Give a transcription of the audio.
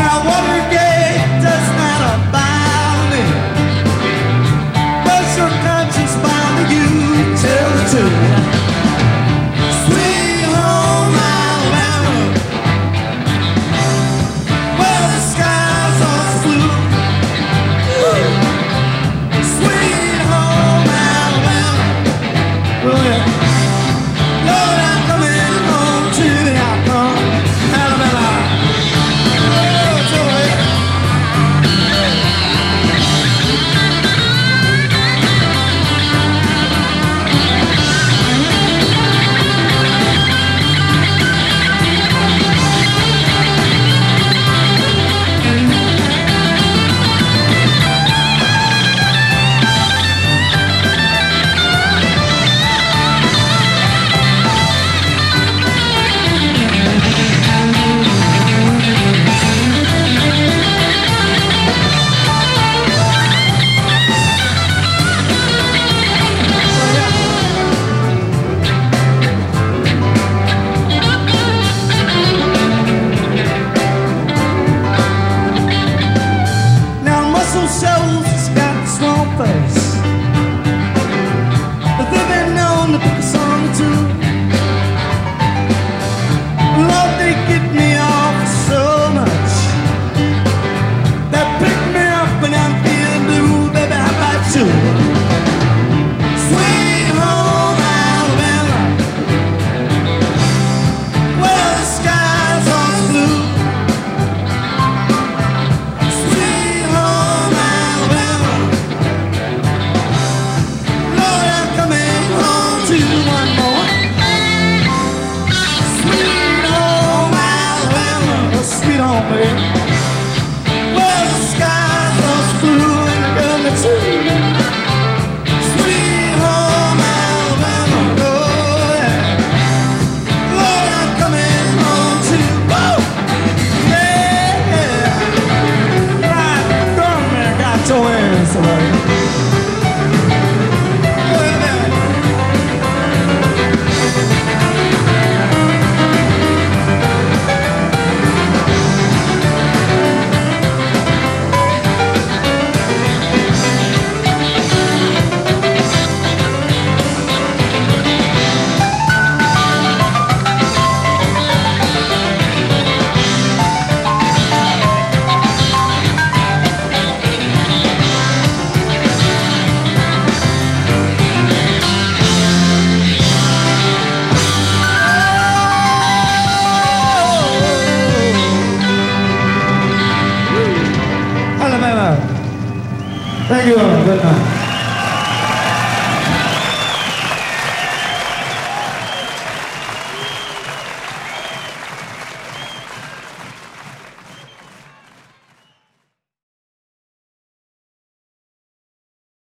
Now Watergate does not bother me, but your conscience bound to you. Tell the truth. Sweet home Alabama, where the skies are blue. Sweet home Alabama, oh yeah. Lord, I'm coming home to the outcome, Alabama. Oh, it's over here. Shows it's got a small face, but they've been known to pick a song or two. Lord, they get me off so much. They pick me up when I'm feeling blue, baby. How about you? Sweet home Alabama, where the skies are blue. Sweet home, baby, where the skies are blue and the girl that's true. Sweet home Alabama, oh yeah. Lord, I'm coming home to you. Whoa, yeah. Right, come here, got your hands, somebody. Thank you all. Good night.